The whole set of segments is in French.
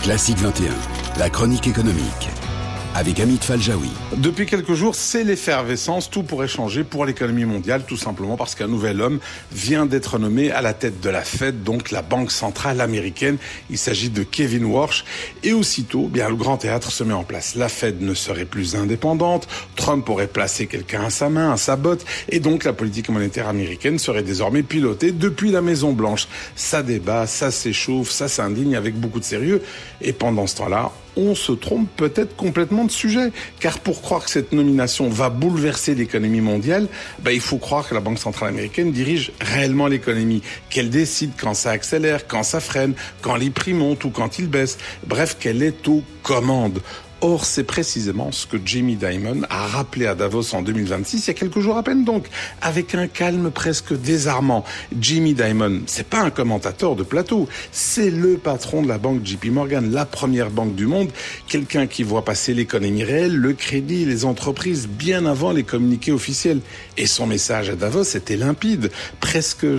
Classique 21, la chronique économique, avec Amit Faljaoui. Depuis quelques jours, c'est l'effervescence. Tout pourrait changer pour l'économie mondiale, tout simplement parce qu'un nouvel homme vient d'être nommé à la tête de la Fed, donc la Banque centrale américaine. Il s'agit de Kevin Warsh. Et aussitôt, le grand théâtre se met en place. La Fed ne serait plus indépendante. Trump aurait placé quelqu'un à sa main, à sa botte. Et donc, la politique monétaire américaine serait désormais pilotée depuis la Maison-Blanche. Ça débat, ça s'échauffe, ça s'indigne avec beaucoup de sérieux. Et pendant ce temps-là, on se trompe peut-être complètement de sujet. Car pour croire que cette nomination va bouleverser l'économie mondiale, il faut croire que la Banque centrale américaine dirige réellement l'économie. Qu'elle décide quand ça accélère, quand ça freine, quand les prix montent ou quand ils baissent. Bref, qu'elle est aux commandes. Or, c'est précisément ce que Jamie Dimon a rappelé à Davos en 2026, il y a quelques jours à peine donc, avec un calme presque désarmant. Jamie Dimon, c'est pas un commentateur de plateau, c'est le patron de la banque JP Morgan, la première banque du monde, quelqu'un qui voit passer l'économie réelle, le crédit, les entreprises, bien avant les communiqués officiels. Et son message à Davos était limpide, presque,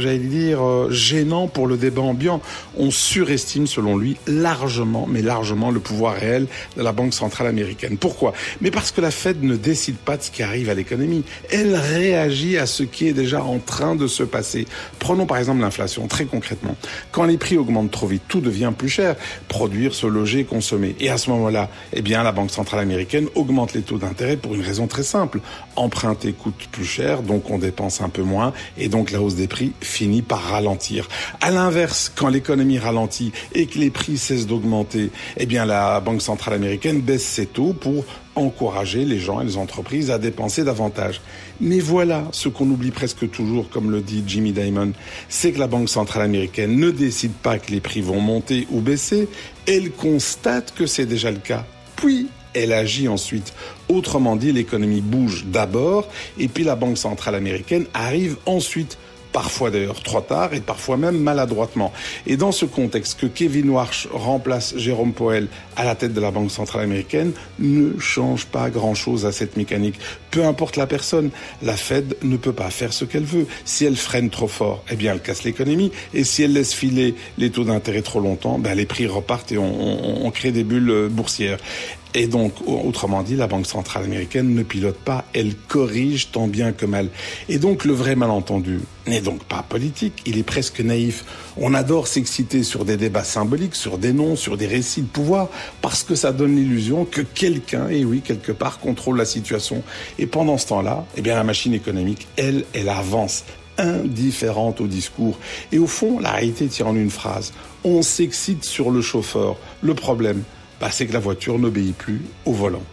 gênant pour le débat ambiant. On surestime, selon lui, largement le pouvoir réel de la banque centrale américaine. Pourquoi ? Mais parce que la Fed ne décide pas de ce qui arrive à l'économie. Elle réagit à ce qui est déjà en train de se passer. Prenons par exemple l'inflation, très concrètement. Quand les prix augmentent trop vite, tout devient plus cher. Produire, se loger, consommer. Et à ce moment-là, la Banque centrale américaine augmente les taux d'intérêt pour une raison très simple. Emprunter coûte plus cher, donc on dépense un peu moins, et donc la hausse des prix finit par ralentir. À l'inverse, quand l'économie ralentit et que les prix cessent d'augmenter, la Banque centrale américaine baisse ses taux pour encourager les gens et les entreprises à dépenser davantage. Mais voilà ce qu'on oublie presque toujours, comme le dit Jamie Dimon, c'est que la Banque centrale américaine ne décide pas que les prix vont monter ou baisser, elle constate que c'est déjà le cas. Puis, elle agit ensuite. Autrement dit, l'économie bouge d'abord, et puis la Banque centrale américaine arrive ensuite. Parfois d'ailleurs trop tard et parfois même maladroitement. Et dans ce contexte, que Kevin Warsh remplace Jérôme Powell à la tête de la Banque centrale américaine ne change pas grand-chose à cette mécanique. Peu importe la personne, la Fed ne peut pas faire ce qu'elle veut. Si elle freine trop fort, elle casse l'économie. Et si elle laisse filer les taux d'intérêt trop longtemps, les prix repartent et on crée des bulles boursières. Et donc, autrement dit, la Banque centrale américaine ne pilote pas, elle corrige tant bien que mal. Et donc, le vrai malentendu n'est donc pas politique, il est presque naïf. On adore s'exciter sur des débats symboliques, sur des noms, sur des récits de pouvoir, parce que ça donne l'illusion que quelqu'un, quelque part, contrôle la situation. Et pendant ce temps-là, la machine économique, elle avance, indifférente au discours. Et au fond, la réalité tient en une phrase. On s'excite sur le chauffeur. Le problème, c'est que la voiture n'obéit plus au volant.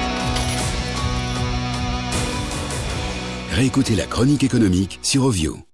Réécoutez la chronique économique sur Ovio.